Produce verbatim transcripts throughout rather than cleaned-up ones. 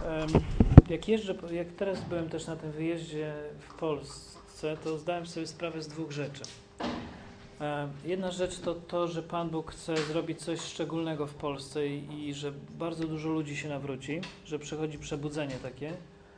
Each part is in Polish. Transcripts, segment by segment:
Jak jeżdżę, jak teraz byłem też na tym wyjeździe w Polsce, to zdałem sobie sprawę z dwóch rzeczy. Jedna rzecz to to, że Pan Bóg chce zrobić coś szczególnego w Polsce i, i że bardzo dużo ludzi się nawróci, że przychodzi przebudzenie takie.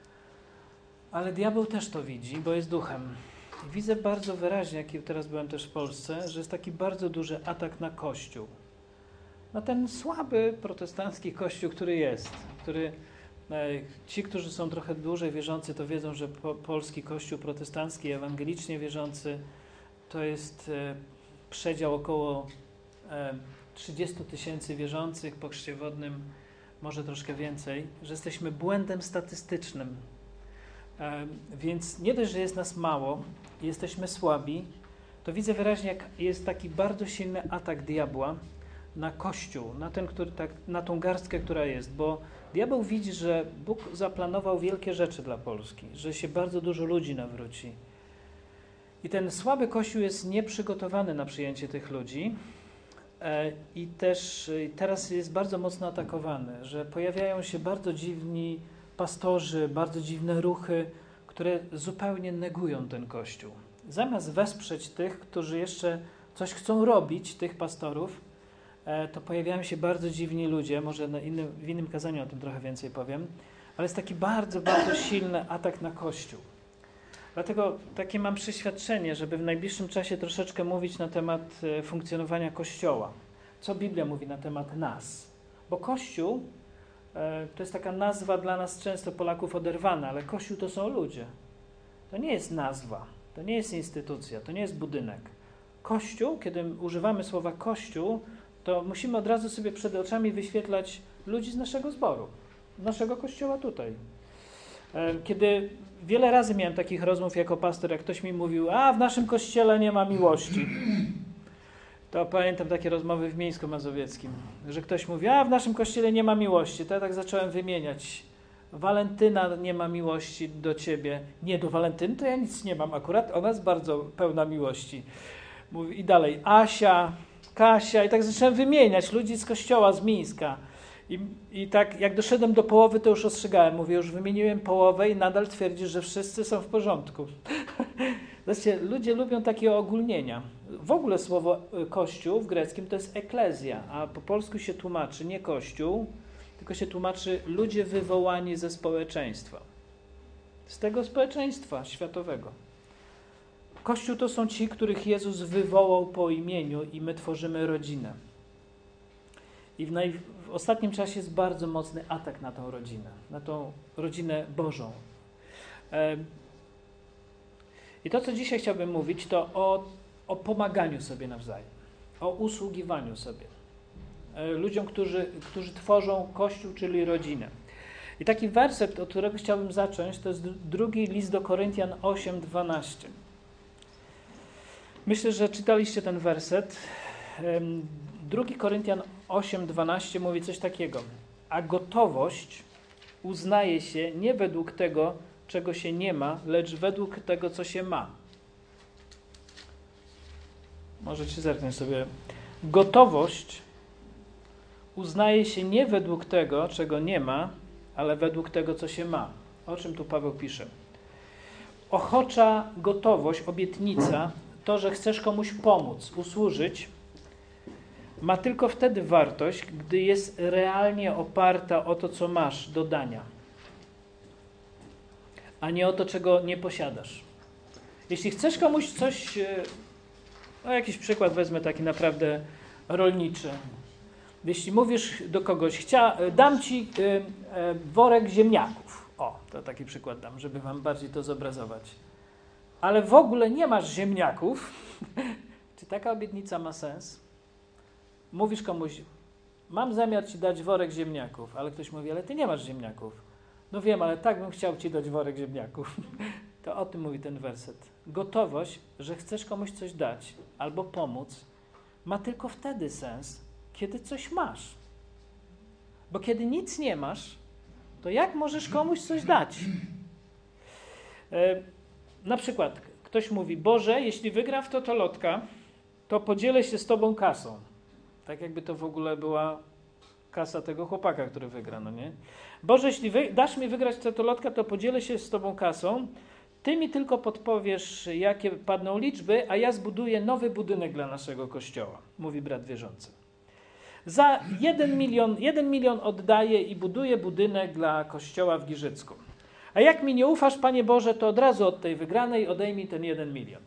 Ale diabeł też to widzi, bo jest duchem. I widzę bardzo wyraźnie, jak teraz byłem też w Polsce, że jest taki bardzo duży atak na Kościół. Na ten słaby protestancki Kościół, który jest, który ci, którzy są trochę dłużej wierzący, to wiedzą, że po, polski Kościół protestancki, ewangelicznie wierzący, to jest e, przedział około e, trzydzieści tysięcy wierzących, po chrzcie wodnym może troszkę więcej, że jesteśmy błędem statystycznym. E, więc nie dość, że jest nas mało, jesteśmy słabi, to widzę wyraźnie, jak jest taki bardzo silny atak diabła na Kościół, na ten, który tak, na tą garstkę, która jest, bo diabeł widzi, że Bóg zaplanował wielkie rzeczy dla Polski, że się bardzo dużo ludzi nawróci. I ten słaby Kościół jest nieprzygotowany na przyjęcie tych ludzi e, i też e, teraz jest bardzo mocno atakowany, że pojawiają się bardzo dziwni pastorzy, bardzo dziwne ruchy, które zupełnie negują ten Kościół. Zamiast wesprzeć tych, którzy jeszcze coś chcą robić, tych pastorów, to pojawiają się bardzo dziwni ludzie, może na innym, w innym kazaniu o tym trochę więcej powiem, ale jest taki bardzo, bardzo silny atak na Kościół. Dlatego takie mam przeświadczenie, żeby w najbliższym czasie troszeczkę mówić na temat funkcjonowania Kościoła. Co Biblia mówi na temat nas? Bo Kościół to jest taka nazwa dla nas często Polaków oderwana, ale Kościół to są ludzie. To nie jest nazwa, to nie jest instytucja, to nie jest budynek. Kościół, kiedy używamy słowa Kościół, to musimy od razu sobie przed oczami wyświetlać ludzi z naszego zboru, naszego kościoła tutaj. Kiedy wiele razy miałem takich rozmów jako pastor, jak ktoś mi mówił, a w naszym kościele nie ma miłości. To pamiętam takie rozmowy w Mińsku Mazowieckim, że ktoś mówi, a w naszym kościele nie ma miłości. To ja tak zacząłem wymieniać. Walentyna nie ma miłości do ciebie. Nie, do Walentyny to ja nic nie mam akurat, ona jest bardzo pełna miłości. Mówi, i dalej, Asia, Kasia, i tak zacząłem wymieniać ludzi z kościoła, z Mińska. I, I tak jak doszedłem do połowy, to już ostrzegałem. Mówię, już wymieniłem połowę i nadal twierdzisz, że wszyscy są w porządku. Zobaczcie, ludzie lubią takie ogólnienia. W ogóle słowo kościół w greckim to jest eklezja, a po polsku się tłumaczy nie kościół, tylko się tłumaczy ludzie wywołani ze społeczeństwa. Z tego społeczeństwa światowego. Kościół to są ci, których Jezus wywołał po imieniu i my tworzymy rodzinę. I w, naj... w ostatnim czasie jest bardzo mocny atak na tą rodzinę, na tą rodzinę Bożą. I to, co dzisiaj chciałbym mówić, to o, o pomaganiu sobie nawzajem, o usługiwaniu sobie. Ludziom, którzy, którzy tworzą Kościół, czyli rodzinę. I taki werset, od którego chciałbym zacząć, to jest drugi list do Koryntian osiem dwanaście. Myślę, że czytaliście ten werset. drugi Koryntian osiem dwanaście mówi coś takiego. A gotowość uznaje się nie według tego, czego się nie ma, lecz według tego, co się ma. Możecie zerknąć sobie. Gotowość uznaje się nie według tego, czego nie ma, ale według tego, co się ma. O czym tu Paweł pisze? Ochocza gotowość, obietnica, to, że chcesz komuś pomóc, usłużyć, ma tylko wtedy wartość, gdy jest realnie oparta o to, co masz do dania, a nie o to, czego nie posiadasz. Jeśli chcesz komuś coś, no jakiś przykład wezmę taki naprawdę rolniczy. Jeśli mówisz do kogoś, chcia, dam ci y, y, worek ziemniaków. O, to taki przykład dam, żeby wam bardziej to zobrazować. Ale w ogóle nie masz ziemniaków. Czy taka obietnica ma sens? Mówisz komuś, mam zamiar ci dać worek ziemniaków, ale ktoś mówi, ale ty nie masz ziemniaków. No wiem, ale tak bym chciał ci dać worek ziemniaków. To o tym mówi ten werset. Gotowość, że chcesz komuś coś dać albo pomóc, ma tylko wtedy sens, kiedy coś masz. Bo kiedy nic nie masz, to jak możesz komuś coś dać? E, na przykład ktoś mówi, Boże, jeśli wygra w totolotka, to podzielę się z Tobą kasą. Tak jakby to w ogóle była kasa tego chłopaka, który wygra, no nie? Boże, jeśli wy, dasz mi wygrać totolotka, to podzielę się z tobą kasą. Ty mi tylko podpowiesz, jakie padną liczby, a ja zbuduję nowy budynek dla naszego kościoła, mówi brat wierzący. Za jeden milion, jeden milion oddaję i buduję budynek dla kościoła w Giżycku. A jak mi nie ufasz, Panie Boże, to od razu od tej wygranej odejmij ten jeden milion.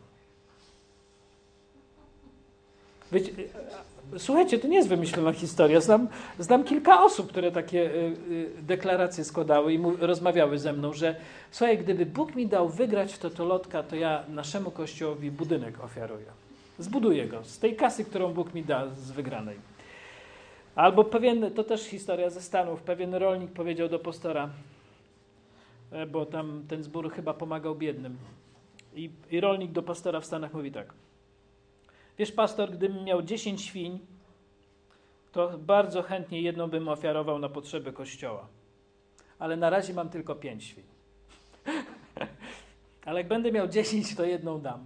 Wiecie, słuchajcie, to nie jest wymyślona historia. Znam, znam kilka osób, które takie y, y, deklaracje składały i mu, rozmawiały ze mną, że słuchaj, gdyby Bóg mi dał wygrać w totolotka, to ja naszemu kościołowi budynek ofiaruję. Zbuduję go z tej kasy, którą Bóg mi da z wygranej. Albo pewien, to też historia ze Stanów, pewien rolnik powiedział do pastora, bo tam ten zbór chyba pomagał biednym. I, i rolnik do pastora w Stanach mówi tak. Wiesz, pastor, gdybym miał dziesięć świń, to bardzo chętnie jedną bym ofiarował na potrzeby kościoła. Ale na razie mam tylko pięć świń. Ale jak będę miał dziesięć, to jedną dam.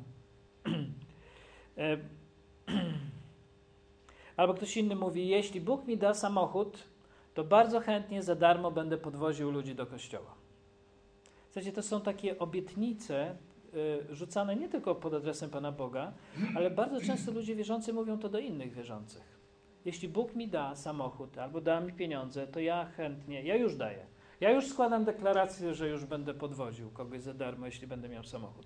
Albo ktoś inny mówi, jeśli Bóg mi da samochód, to bardzo chętnie za darmo będę podwoził ludzi do kościoła. Słuchajcie, to są takie obietnice y, rzucane nie tylko pod adresem Pana Boga, ale bardzo często ludzie wierzący mówią to do innych wierzących. Jeśli Bóg mi da samochód albo da mi pieniądze, to ja chętnie, ja już daję. Ja już składam deklarację, że już będę podwoził kogoś za darmo, jeśli będę miał samochód.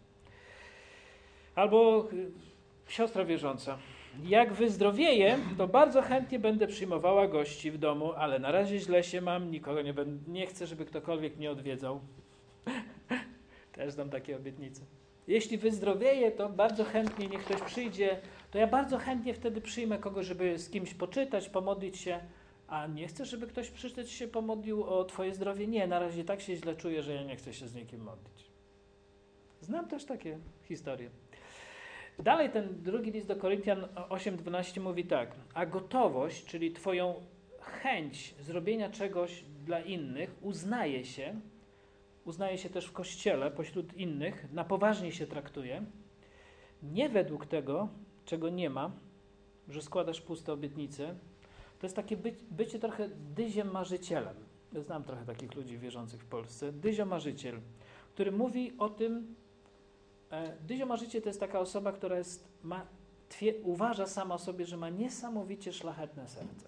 Albo y, siostra wierząca. Jak wyzdrowieję, to bardzo chętnie będę przyjmowała gości w domu, ale na razie źle się mam, nikogo nie będę, nie chcę, żeby ktokolwiek mnie odwiedzał. Też dam takie obietnice. Jeśli wyzdrowieję, to bardzo chętnie niech ktoś przyjdzie, to ja bardzo chętnie wtedy przyjmę kogoś, żeby z kimś poczytać, pomodlić się, a nie chcę, żeby ktoś przyszedł się pomodlił o twoje zdrowie? Nie, na razie tak się źle czuję, że ja nie chcę się z nikim modlić. Znam też takie historie. Dalej ten drugi list do Koryntian osiem dwanaście mówi tak, a gotowość, czyli twoją chęć zrobienia czegoś dla innych uznaje się, uznaje się też w Kościele pośród innych, na poważnie się traktuje, nie według tego, czego nie ma, że składasz puste obietnice. To jest takie by, bycie trochę dyziem marzycielem. Ja znam trochę takich ludzi wierzących w Polsce. Dyzio marzyciel, który mówi o tym, e, dyzio marzyciel to jest taka osoba, która jest, ma, twie, uważa sama o sobie, że ma niesamowicie szlachetne serce.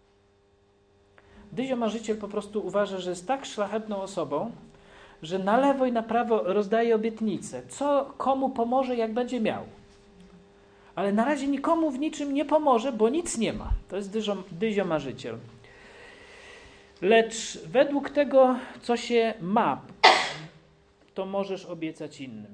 Dyzio marzyciel po prostu uważa, że jest tak szlachetną osobą, że na lewo i na prawo rozdaje obietnice, co komu pomoże, jak będzie miał. Ale na razie nikomu w niczym nie pomoże, bo nic nie ma. To jest dyzio, dyzio marzyciel. Lecz według tego, co się ma, to możesz obiecać innym.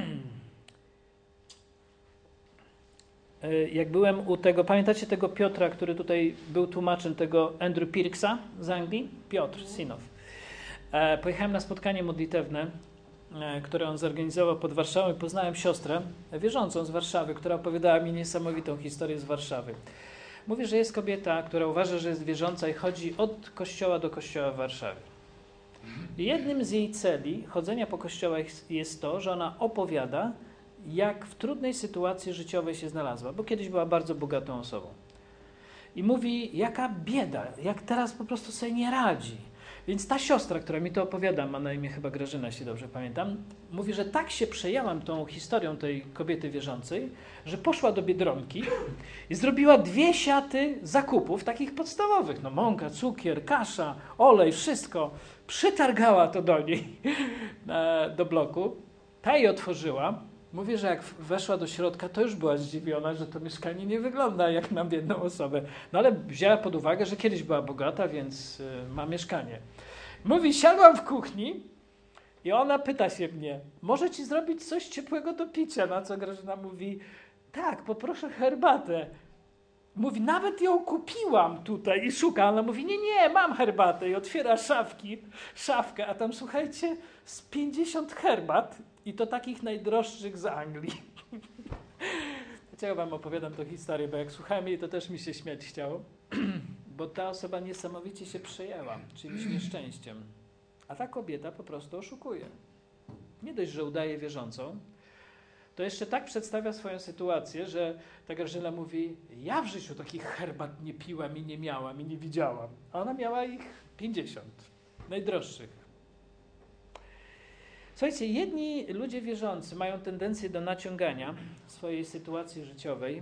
Jak byłem u tego, pamiętacie tego Piotra, który tutaj był tłumaczem, tego Andrew Pirksa z Anglii? Piotr Sinow. Pojechałem na spotkanie modlitewne, które on zorganizował pod Warszawą i poznałem siostrę wierzącą z Warszawy, która opowiadała mi niesamowitą historię z Warszawy. Mówi, że jest kobieta, która uważa, że jest wierząca i chodzi od kościoła do kościoła w Warszawie. I jednym z jej celi chodzenia po kościołach jest to, że ona opowiada, jak w trudnej sytuacji życiowej się znalazła, bo kiedyś była bardzo bogatą osobą. I mówi, jaka bieda, jak teraz po prostu sobie nie radzi. Więc ta siostra, która mi to opowiada, ma na imię chyba Grażyna, jeśli dobrze pamiętam, mówi, że tak się przejęłam tą historią tej kobiety wierzącej, że poszła do Biedronki i zrobiła dwie siaty zakupów, takich podstawowych, no mąka, cukier, kasza, olej, wszystko. Przytargała to do niej, do bloku. Ta jej otworzyła. Mówi, że jak weszła do środka, to już była zdziwiona, że to mieszkanie nie wygląda jak na jedną osobę. No ale wzięła pod uwagę, że kiedyś była bogata, więc y, ma mieszkanie. Mówi, siadłam w kuchni i ona pyta się mnie, może ci zrobić coś ciepłego do picia? Na co Grażyna mówi, tak, poproszę herbatę. Mówi, nawet ją kupiłam tutaj i szuka. Ona mówi, nie, nie, mam herbatę i otwiera szafki, szafkę, a tam słuchajcie, z pięćdziesiąt herbat i to takich najdroższych z Anglii. Dlaczego wam opowiadam tę historię, bo jak słuchałem jej, to też mi się śmiać chciało, bo ta osoba niesamowicie się przejęła czymś nieszczęściem, a ta kobieta po prostu oszukuje. Nie dość, że udaje wierzącą, to jeszcze tak przedstawia swoją sytuację, że ta Grażyna mówi, ja w życiu takich herbat nie piłam i nie miałam i nie widziałam. A ona miała ich pięćdziesiąt, najdroższych. Słuchajcie, jedni ludzie wierzący mają tendencję do naciągania swojej sytuacji życiowej,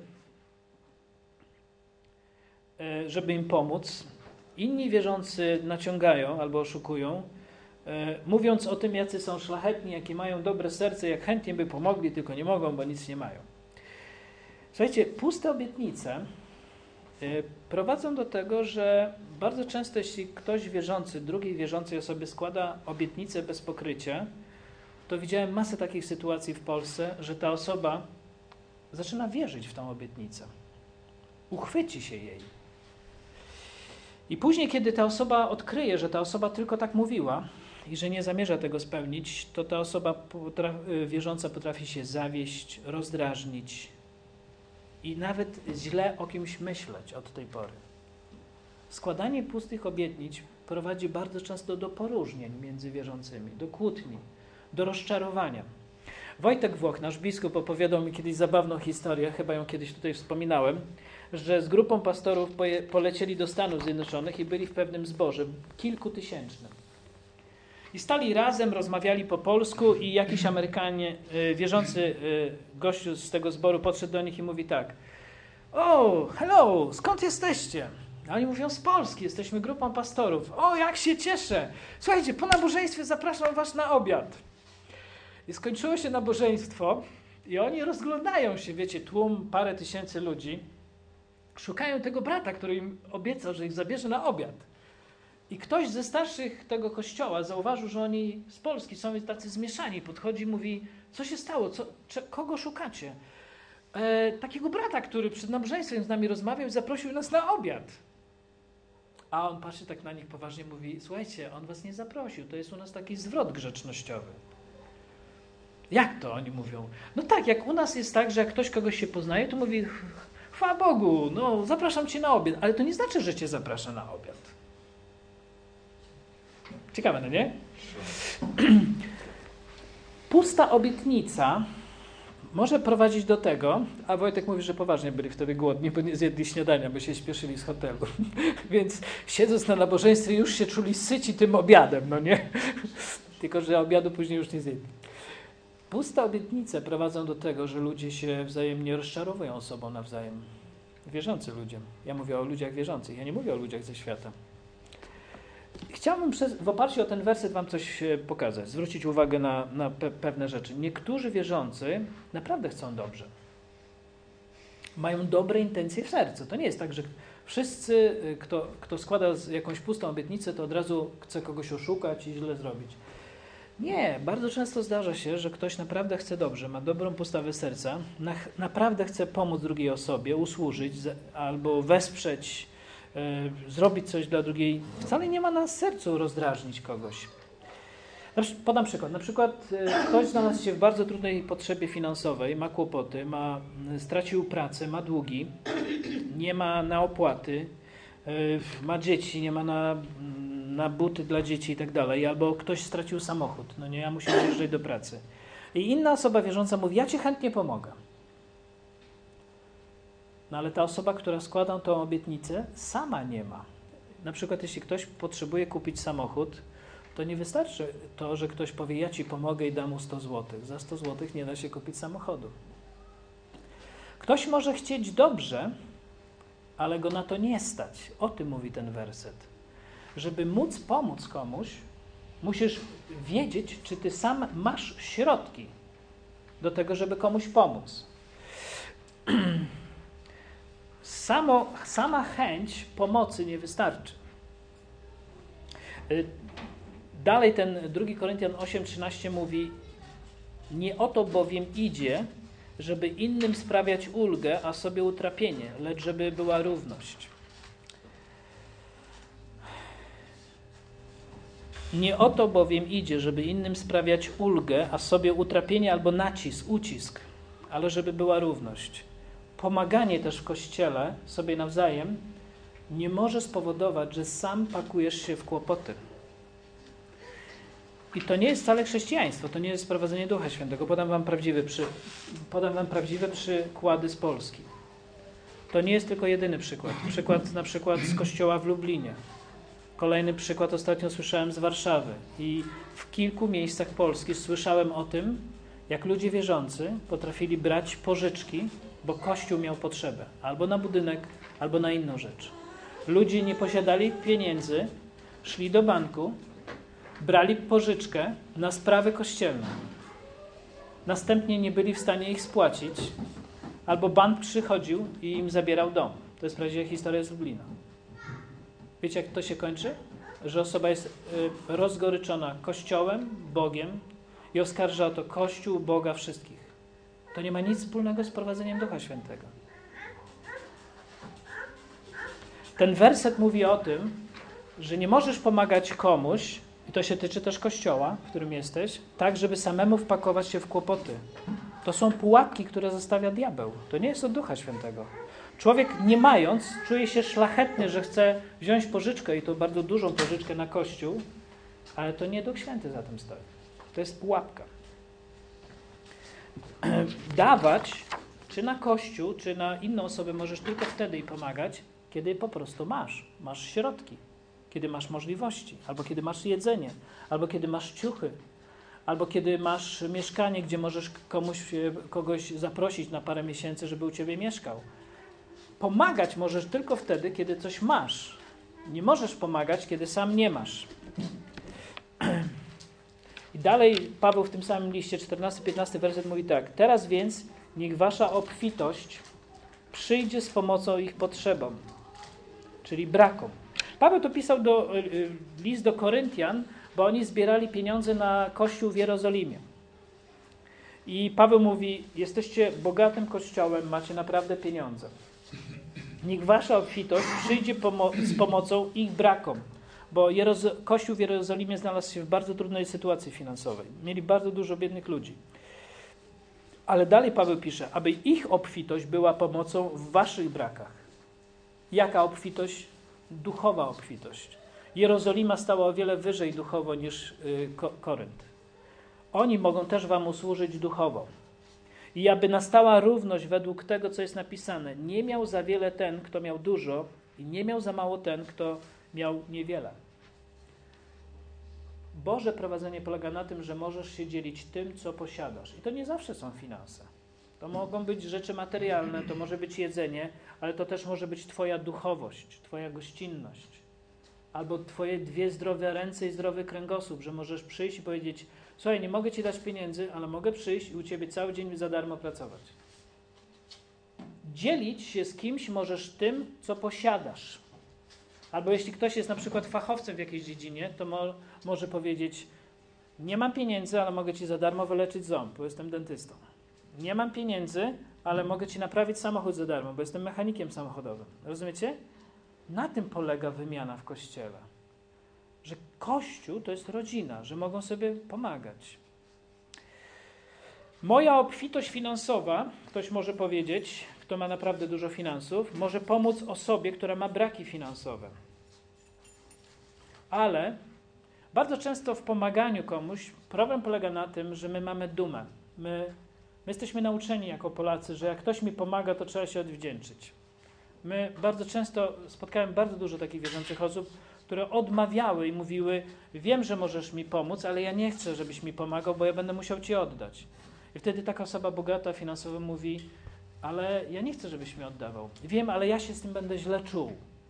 żeby im pomóc. Inni wierzący naciągają albo oszukują, mówiąc o tym, jacy są szlachetni, jakie mają dobre serce, jak chętnie by pomogli, tylko nie mogą, bo nic nie mają. Słuchajcie, puste obietnice prowadzą do tego, że bardzo często, jeśli ktoś wierzący, drugiej wierzącej osobie składa obietnicę bez pokrycia, to widziałem masę takich sytuacji w Polsce, że ta osoba zaczyna wierzyć w tą obietnicę. Uchwyci się jej. I później, kiedy ta osoba odkryje, że ta osoba tylko tak mówiła i że nie zamierza tego spełnić, to ta osoba potrafi, wierząca potrafi się zawieść, rozdrażnić i nawet źle o kimś myśleć od tej pory. Składanie pustych obietnic prowadzi bardzo często do poróżnień między wierzącymi, do kłótni, do rozczarowania. Wojtek Włoch, nasz biskup, opowiadał mi kiedyś zabawną historię, chyba ją kiedyś tutaj wspominałem, że z grupą pastorów poje, polecieli do Stanów Zjednoczonych i byli w pewnym zborze, kilkutysięcznym. I stali razem, rozmawiali po polsku i jakiś Amerykanie, y, wierzący y, gościu z tego zboru podszedł do nich i mówi tak: o, hello, skąd jesteście? A oni mówią, z Polski, jesteśmy grupą pastorów. O, jak się cieszę! Słuchajcie, po nabożeństwie zapraszam was na obiad. I skończyło się nabożeństwo i oni rozglądają się, wiecie, tłum, parę tysięcy ludzi, szukają tego brata, który im obiecał, że ich zabierze na obiad. I ktoś ze starszych tego kościoła zauważył, że oni z Polski są tacy zmieszani. Podchodzi i mówi, co się stało, co, czy, kogo szukacie? E, takiego brata, który przed nabożeństwem z nami rozmawiał i zaprosił nas na obiad. A on patrzy tak na nich poważnie, mówi, słuchajcie, on was nie zaprosił, to jest u nas taki zwrot grzecznościowy. Jak to? Oni mówią. No tak, jak u nas jest tak, że jak ktoś kogoś się poznaje, to mówi, chwała Bogu, no zapraszam cię na obiad, ale to nie znaczy, że cię zaprasza na obiad. Ciekawe, no nie? Pusta obietnica może prowadzić do tego, a Wojtek mówi, że poważnie byli wtedy głodni, bo nie zjedli śniadania, bo się śpieszyli z hotelu. Więc siedząc na nabożeństwie już się czuli syci tym obiadem, no nie? Tylko że obiadu później już nie zjedli. Puste obietnice prowadzą do tego, że ludzie się wzajemnie rozczarowują sobą nawzajem. Wierzący ludzie. Ja mówię o ludziach wierzących, ja nie mówię o ludziach ze świata. Chciałbym przez, w oparciu o ten werset wam coś pokazać, zwrócić uwagę na, na pe, pewne rzeczy. Niektórzy wierzący naprawdę chcą dobrze. Mają dobre intencje w sercu. To nie jest tak, że wszyscy, kto, kto składa jakąś pustą obietnicę, to od razu chce kogoś oszukać i źle zrobić. Nie, bardzo często zdarza się, że ktoś naprawdę chce dobrze, ma dobrą postawę serca, na, naprawdę chce pomóc drugiej osobie, usłużyć albo wesprzeć, y, zrobić coś dla drugiej. Wcale nie ma na sercu rozdrażnić kogoś. Podam przykład. Na przykład y, ktoś znalazł się w bardzo trudnej potrzebie finansowej, ma kłopoty, ma, y, stracił pracę, ma długi, nie ma na opłaty, y, ma dzieci, nie ma na... na buty dla dzieci i tak dalej, albo ktoś stracił samochód, no nie, ja muszę dojeżdżać do pracy. I inna osoba wierząca mówi, ja ci chętnie pomogę. No ale ta osoba, która składa tą obietnicę, sama nie ma. Na przykład jeśli ktoś potrzebuje kupić samochód, to nie wystarczy to, że ktoś powie, ja ci pomogę i dam mu sto złotych. Za sto złotych nie da się kupić samochodu. Ktoś może chcieć dobrze, ale go na to nie stać. O tym mówi ten werset. Żeby móc pomóc komuś, musisz wiedzieć, czy ty sam masz środki do tego, żeby komuś pomóc. Samo, sama chęć pomocy nie wystarczy. Dalej ten drugi Koryntian osiem trzynaście mówi, nie o to bowiem idzie, żeby innym sprawiać ulgę, a sobie utrapienie, lecz żeby była równość. Nie o to bowiem idzie, żeby innym sprawiać ulgę, a sobie utrapienie albo nacisk, ucisk, ale żeby była równość. Pomaganie też w Kościele sobie nawzajem nie może spowodować, że sam pakujesz się w kłopoty. I to nie jest wcale chrześcijaństwo, to nie jest sprowadzenie Ducha Świętego. Podam wam prawdziwy przy, podam wam prawdziwe przykłady z Polski. To nie jest tylko jedyny przykład. Przykład na przykład z kościoła w Lublinie. Kolejny przykład ostatnio słyszałem z Warszawy. I w kilku miejscach Polski słyszałem o tym, jak ludzie wierzący potrafili brać pożyczki, bo Kościół miał potrzebę. Albo na budynek, albo na inną rzecz. Ludzie nie posiadali pieniędzy, szli do banku, brali pożyczkę na sprawy kościelne. Następnie nie byli w stanie ich spłacić, albo bank przychodził i im zabierał dom. To jest prawdziwa historia z Lublina. Wiecie, jak to się kończy? Że osoba jest y, rozgoryczona Kościołem, Bogiem i oskarża o to Kościół, Boga, wszystkich. To nie ma nic wspólnego z prowadzeniem Ducha Świętego. Ten werset mówi o tym, że nie możesz pomagać komuś, i to się tyczy też Kościoła, w którym jesteś, tak, żeby samemu wpakować się w kłopoty. To są pułapki, które zostawia diabeł. To nie jest od Ducha Świętego. Człowiek nie mając, czuje się szlachetny, że chce wziąć pożyczkę i to bardzo dużą pożyczkę na Kościół, ale to nie Duch Święty za tym stoi. To jest pułapka. Dawać, czy na Kościół, czy na inną osobę możesz tylko wtedy jej pomagać, kiedy po prostu masz. Masz środki, kiedy masz możliwości, albo kiedy masz jedzenie, albo kiedy masz ciuchy, albo kiedy masz mieszkanie, gdzie możesz komuś, kogoś zaprosić na parę miesięcy, żeby u ciebie mieszkał. Pomagać możesz tylko wtedy, kiedy coś masz. Nie możesz pomagać, kiedy sam nie masz. I dalej Paweł w tym samym liście, czternasty piętnasty werset mówi tak. Teraz więc niech wasza obfitość przyjdzie z pomocą ich potrzebom, czyli brakom. Paweł to pisał do, list do Koryntian, bo oni zbierali pieniądze na kościół w Jerozolimie. I Paweł mówi, jesteście bogatym kościołem, macie naprawdę pieniądze. Niech wasza obfitość przyjdzie pomo- z pomocą ich brakom, bo Jerozo- kościół w Jerozolimie znalazł się w bardzo trudnej sytuacji finansowej. Mieli bardzo dużo biednych ludzi. Ale dalej Paweł pisze, aby ich obfitość była pomocą w waszych brakach. Jaka obfitość? Duchowa obfitość. Jerozolima stała o wiele wyżej duchowo niż y, Ko- Korynt. Oni mogą też wam usłużyć duchowo. I aby nastała równość według tego, co jest napisane. Nie miał za wiele ten, kto miał dużo i nie miał za mało ten, kto miał niewiele. Boże prowadzenie polega na tym, że możesz się dzielić tym, co posiadasz. I to nie zawsze są finanse. To mogą być rzeczy materialne, to może być jedzenie, ale to też może być twoja duchowość, twoja gościnność. Albo twoje dwie zdrowe ręce i zdrowy kręgosłup, że możesz przyjść i powiedzieć, słuchaj, nie mogę ci dać pieniędzy, ale mogę przyjść i u ciebie cały dzień za darmo pracować. Dzielić się z kimś możesz tym, co posiadasz. Albo jeśli ktoś jest na przykład fachowcem w jakiejś dziedzinie, to mo- może powiedzieć, nie mam pieniędzy, ale mogę ci za darmo wyleczyć ząb, bo jestem dentystą. Nie mam pieniędzy, ale mogę ci naprawić samochód za darmo, bo jestem mechanikiem samochodowym. Rozumiecie? Na tym polega wymiana w Kościele. Że Kościół to jest rodzina, że mogą sobie pomagać. Moja obfitość finansowa, ktoś może powiedzieć, kto ma naprawdę dużo finansów, może pomóc osobie, która ma braki finansowe. Ale bardzo często w pomaganiu komuś problem polega na tym, że my mamy dumę. My, my jesteśmy nauczeni jako Polacy, że jak ktoś mi pomaga, to trzeba się odwdzięczyć. My bardzo często spotkałem bardzo dużo takich wierzących osób, które odmawiały i mówiły, wiem, że możesz mi pomóc, ale ja nie chcę, żebyś mi pomagał, bo ja będę musiał ci oddać. I wtedy taka osoba bogata finansowo mówi, ale ja nie chcę, żebyś mi oddawał. Wiem, ale ja się z tym będę źle czuł.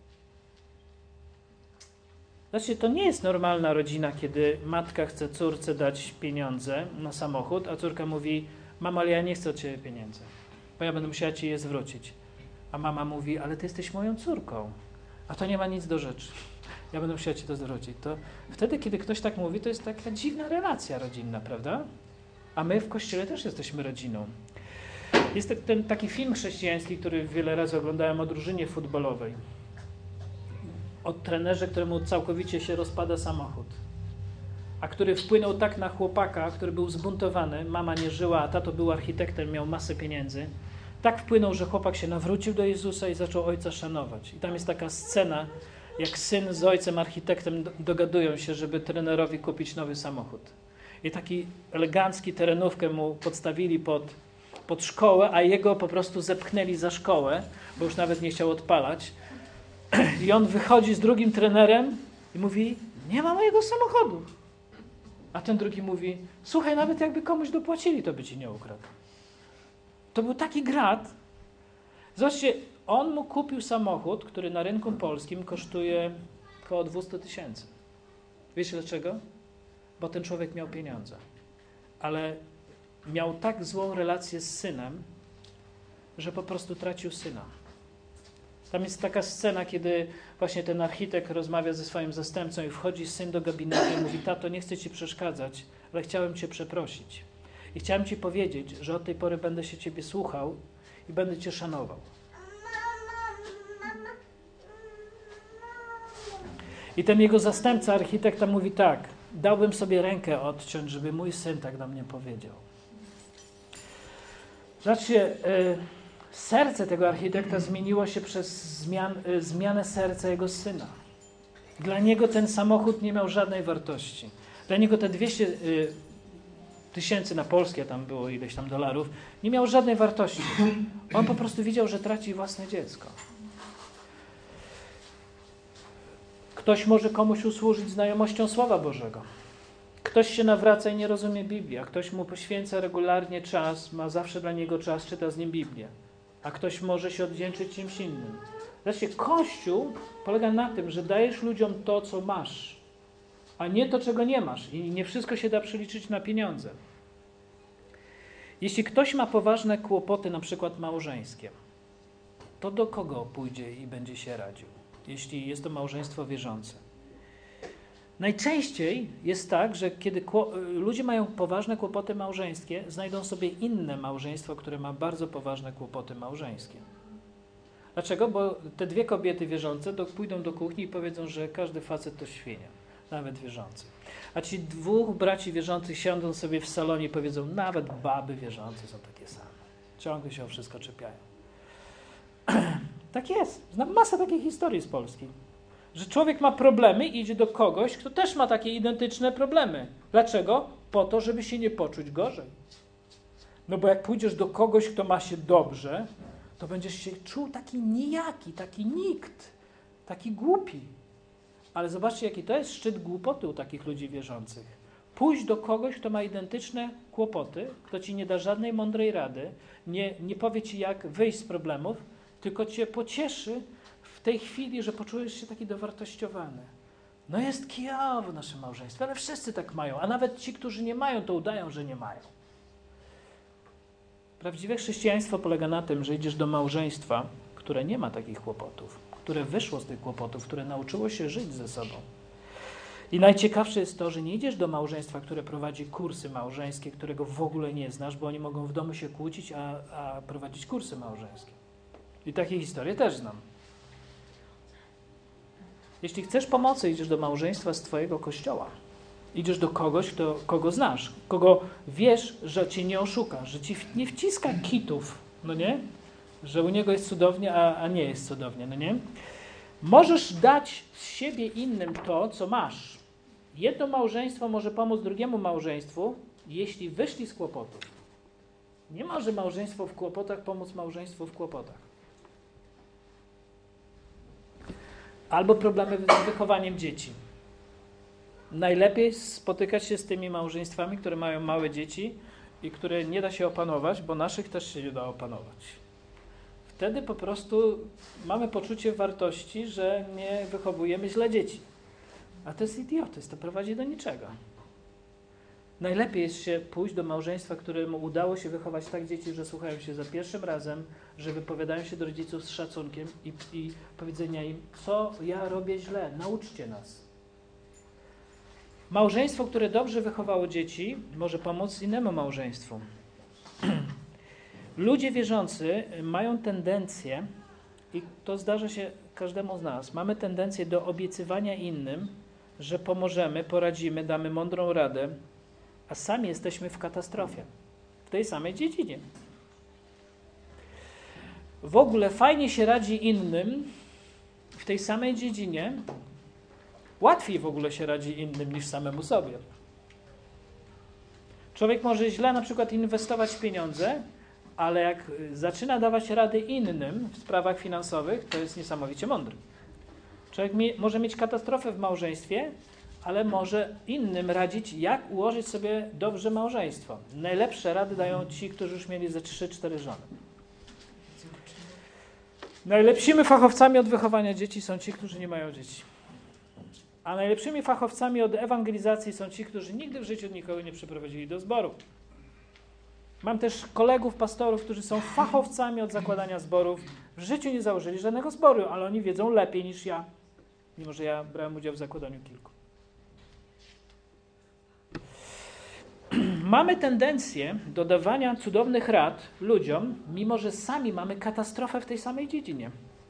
Znaczy, to nie jest normalna rodzina, kiedy matka chce córce dać pieniądze na samochód, a córka mówi, mama, ale ja nie chcę od ciebie pieniędzy, bo ja będę musiała ci je zwrócić. A mama mówi, ale ty jesteś moją córką, a to nie ma nic do rzeczy. Ja będę musiała ci to zwrócić. To wtedy, kiedy ktoś tak mówi, to jest taka dziwna relacja rodzinna, prawda? A my w Kościele też jesteśmy rodziną. Jest ten taki film chrześcijański, który wiele razy oglądałem o drużynie futbolowej. O trenerze, któremu całkowicie się rozpada samochód. A który wpłynął tak na chłopaka, który był zbuntowany. Mama nie żyła, a tato był architektem, miał masę pieniędzy. Tak wpłynął, że chłopak się nawrócił do Jezusa i zaczął ojca szanować. I tam jest taka scena, jak syn z ojcem architektem dogadują się, żeby trenerowi kupić nowy samochód. I taki elegancki terenówkę mu podstawili pod, pod szkołę, a jego po prostu zepchnęli za szkołę, bo już nawet nie chciał odpalać. I on wychodzi z drugim trenerem i mówi, nie ma mojego samochodu. A ten drugi mówi, słuchaj, nawet jakby komuś dopłacili, to by ci nie ukradł. To był taki grat. Zobaczcie, on mu kupił samochód, który na rynku polskim kosztuje około dwieście tysięcy. Wiecie dlaczego? Bo ten człowiek miał pieniądze. Ale miał tak złą relację z synem, że po prostu tracił syna. Tam jest taka scena, kiedy właśnie ten architekt rozmawia ze swoim zastępcą i wchodzi syn do gabinetu i mówi, tato, nie chcę ci przeszkadzać, ale chciałem cię przeprosić. I chciałem ci powiedzieć, że od tej pory będę się ciebie słuchał i będę cię szanował. I ten jego zastępca, architekta, mówi tak, dałbym sobie rękę odciąć, żeby mój syn tak do mnie powiedział. Zobaczcie, y, serce tego architekta zmieniło się przez zmian, y, zmianę serca jego syna. Dla niego ten samochód nie miał żadnej wartości. Dla niego te dwieście tysięcy na polskie, tam było ileś tam dolarów, nie miało żadnej wartości. On po prostu widział, że traci własne dziecko. Ktoś może komuś usłużyć znajomością Słowa Bożego. Ktoś się nawraca i nie rozumie Biblii, a ktoś mu poświęca regularnie czas, ma zawsze dla niego czas, czyta z nim Biblię. A ktoś może się odwdzięczyć czymś innym. Zobaczcie, Kościół polega na tym, że dajesz ludziom to, co masz, a nie to, czego nie masz. I nie wszystko się da przeliczyć na pieniądze. Jeśli ktoś ma poważne kłopoty, na przykład małżeńskie, to do kogo pójdzie i będzie się radził, jeśli jest to małżeństwo wierzące? Najczęściej jest tak, że kiedy ludzie mają poważne kłopoty małżeńskie, znajdą sobie inne małżeństwo, które ma bardzo poważne kłopoty małżeńskie. Dlaczego? Bo te dwie kobiety wierzące do, pójdą do kuchni i powiedzą, że każdy facet to świnia, nawet wierzący. A ci dwóch braci wierzących siądą sobie w salonie i powiedzą, nawet baby wierzące są takie same. Ciągle się o wszystko czepiają. Tak jest. Znam masę takich historii z Polski. Że człowiek ma problemy i idzie do kogoś, kto też ma takie identyczne problemy. Dlaczego? Po to, żeby się nie poczuć gorzej. No bo jak pójdziesz do kogoś, kto ma się dobrze, to będziesz się czuł taki nijaki, taki nikt, taki głupi. Ale zobaczcie, jaki to jest szczyt głupoty u takich ludzi wierzących. Pójść do kogoś, kto ma identyczne kłopoty, kto ci nie da żadnej mądrej rady, nie, nie powie ci, jak wyjść z problemów, tylko cię pocieszy w tej chwili, że poczujesz się taki dowartościowany. No jest kijowo w naszym małżeństwie, ale wszyscy tak mają, a nawet ci, którzy nie mają, to udają, że nie mają. Prawdziwe chrześcijaństwo polega na tym, że idziesz do małżeństwa, które nie ma takich kłopotów, które wyszło z tych kłopotów, które nauczyło się żyć ze sobą. I najciekawsze jest to, że nie idziesz do małżeństwa, które prowadzi kursy małżeńskie, którego w ogóle nie znasz, bo oni mogą w domu się kłócić, a, a prowadzić kursy małżeńskie. I takie historie też znam. Jeśli chcesz pomocy, idziesz do małżeństwa z twojego kościoła. Idziesz do kogoś, kto, kogo znasz, kogo wiesz, że cię nie oszuka, że ci nie wciska kitów, no nie? Że u niego jest cudownie, a, a nie jest cudownie, no nie? Możesz dać z siebie innym to, co masz. Jedno małżeństwo może pomóc drugiemu małżeństwu, jeśli wyszli z kłopotów. Nie może małżeństwo w kłopotach pomóc małżeństwu w kłopotach. Albo problemy z wychowaniem dzieci. Najlepiej spotykać się z tymi małżeństwami, które mają małe dzieci i które nie da się opanować, bo naszych też się nie da opanować. Wtedy po prostu mamy poczucie wartości, że nie wychowujemy źle dzieci. A to jest idiotyzm, to prowadzi do niczego. Najlepiej jest się pójść do małżeństwa, któremu udało się wychować tak dzieci, że słuchają się za pierwszym razem, że wypowiadają się do rodziców z szacunkiem i, i powiedzenia im, co ja robię źle, nauczcie nas. Małżeństwo, które dobrze wychowało dzieci, może pomóc innemu małżeństwu. Ludzie wierzący mają tendencję, i to zdarza się każdemu z nas, mamy tendencję do obiecywania innym, że pomożemy, poradzimy, damy mądrą radę, a sami jesteśmy w katastrofie, w tej samej dziedzinie. W ogóle fajnie się radzi innym w tej samej dziedzinie, łatwiej w ogóle się radzi innym niż samemu sobie. Człowiek może źle na przykład inwestować pieniądze, ale jak zaczyna dawać rady innym w sprawach finansowych, to jest niesamowicie mądry. Człowiek mi, może mieć katastrofę w małżeństwie, ale może innym radzić, jak ułożyć sobie dobrze małżeństwo. Najlepsze rady dają ci, którzy już mieli ze trzy cztery żony. Najlepszymi fachowcami od wychowania dzieci są ci, którzy nie mają dzieci. A najlepszymi fachowcami od ewangelizacji są ci, którzy nigdy w życiu nikogo nie przyprowadzili do zboru. Mam też kolegów, pastorów, którzy są fachowcami od zakładania zborów. W życiu nie założyli żadnego zboru, ale oni wiedzą lepiej niż ja. Mimo że ja brałem udział w zakładaniu kilku. Mamy tendencję do dawania cudownych rad ludziom, mimo że sami mamy katastrofę w tej samej dziedzinie.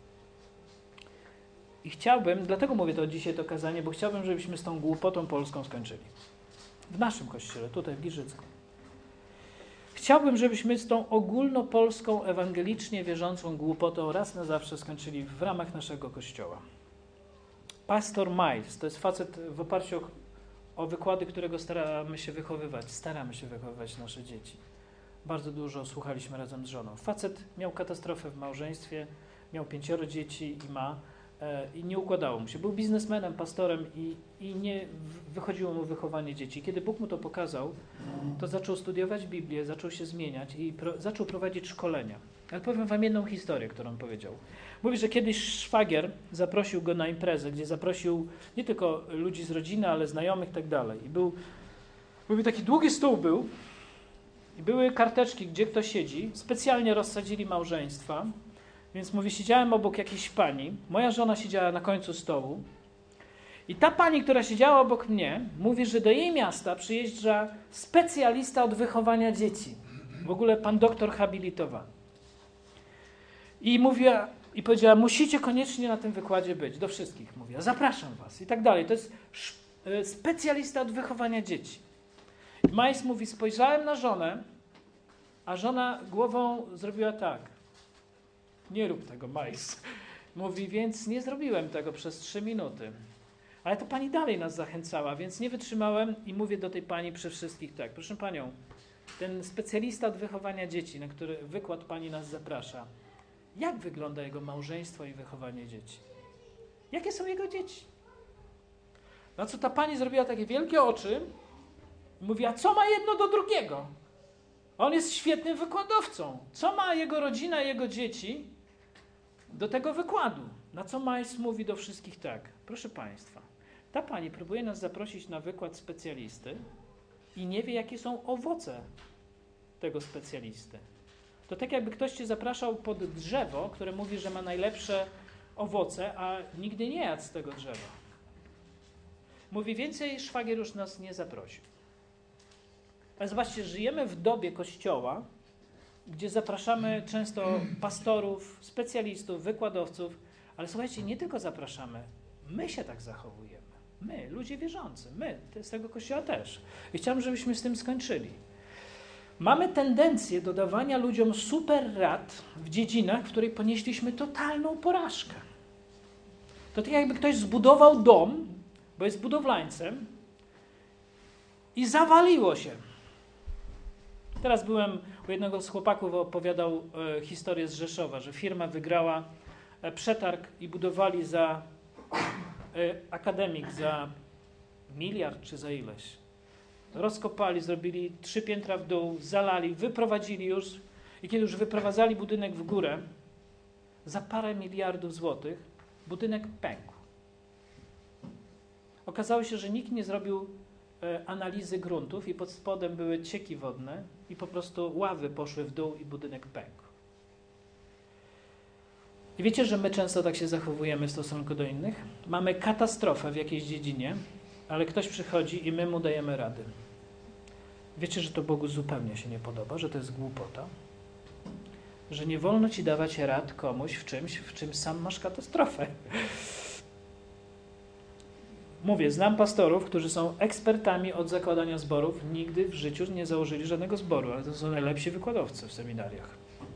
I chciałbym, dlatego mówię to dzisiaj to kazanie, bo chciałbym, żebyśmy z tą głupotą polską skończyli. W naszym kościele, tutaj w Giżycku. Chciałbym, żebyśmy z tą ogólnopolską, ewangelicznie wierzącą głupotą raz na zawsze skończyli w ramach naszego kościoła. Pastor Miles, to jest facet w oparciu o wykłady, którego staramy się wychowywać. Staramy się wychowywać nasze dzieci. Bardzo dużo słuchaliśmy razem z żoną. Facet miał katastrofę w małżeństwie, miał pięcioro dzieci i ma e, i nie układało mu się. Był biznesmenem, pastorem i, i nie wychodziło mu wychowanie dzieci. Kiedy Bóg mu to pokazał, to zaczął studiować Biblię, zaczął się zmieniać i pro, zaczął prowadzić szkolenia. Ale powiem wam jedną historię, którą powiedział. Mówi, że kiedyś szwagier zaprosił go na imprezę, gdzie zaprosił nie tylko ludzi z rodziny, ale znajomych i tak dalej. I był, mówi, taki długi stół był i były karteczki, gdzie kto siedzi. Specjalnie rozsadzili małżeństwa, więc mówi, siedziałem obok jakiejś pani. Moja żona siedziała na końcu stołu i ta pani, która siedziała obok mnie, mówi, że do jej miasta przyjeżdża specjalista od wychowania dzieci. W ogóle pan doktor habilitowany. I mówiła, i powiedziała, musicie koniecznie na tym wykładzie być. Do wszystkich mówiła, zapraszam was i tak dalej. To jest specjalista od wychowania dzieci. I Majs mówi, spojrzałem na żonę, a żona głową zrobiła tak. Nie rób tego, Majs. Mówi, więc nie zrobiłem tego przez trzy minuty. Ale to pani dalej nas zachęcała, więc nie wytrzymałem i mówię do tej pani przy wszystkich tak. Proszę panią, ten specjalista od wychowania dzieci, na który wykład pani nas zaprasza, jak wygląda jego małżeństwo i wychowanie dzieci? Jakie są jego dzieci? Na co ta pani zrobiła takie wielkie oczy i mówi, a co ma jedno do drugiego? On jest świetnym wykładowcą. Co ma jego rodzina i jego dzieci do tego wykładu? Na co Majs mówi do wszystkich tak. Proszę państwa, ta pani próbuje nas zaprosić na wykład specjalisty i nie wie, jakie są owoce tego specjalisty. To tak jakby ktoś cię zapraszał pod drzewo, które mówi, że ma najlepsze owoce, a nigdy nie jadł z tego drzewa. Mówi, więcej szwagier już nas nie zaprosił. Ale zobaczcie, żyjemy w dobie Kościoła, gdzie zapraszamy często pastorów, specjalistów, wykładowców, ale słuchajcie, nie tylko zapraszamy, my się tak zachowujemy. My, ludzie wierzący, my, z tego Kościoła też. I chciałbym, żebyśmy z tym skończyli. Mamy tendencję do dawania ludziom super rad w dziedzinach, w której ponieśliśmy totalną porażkę. To tak jakby ktoś zbudował dom, bo jest budowlańcem i zawaliło się. Teraz byłem u jednego z chłopaków, opowiadał e, historię z Rzeszowa, że firma wygrała e, przetarg i budowali za e, akademik za miliard czy za ileś. Rozkopali, zrobili trzy piętra w dół, zalali, wyprowadzili już i kiedy już wyprowadzali budynek w górę, za parę miliardów złotych budynek pękł. Okazało się, że nikt nie zrobił e, analizy gruntów i pod spodem były cieki wodne i po prostu ławy poszły w dół i budynek pękł. I wiecie, że my często tak się zachowujemy w stosunku do innych? Mamy katastrofę w jakiejś dziedzinie, ale ktoś przychodzi i my mu dajemy rady. Wiecie, że to Bogu zupełnie się nie podoba, że to jest głupota? Że nie wolno ci dawać rad komuś w czymś, w czym sam masz katastrofę. Mówię, znam pastorów, którzy są ekspertami od zakładania zborów, nigdy w życiu nie założyli żadnego zboru, ale to są najlepsi wykładowcy w seminariach.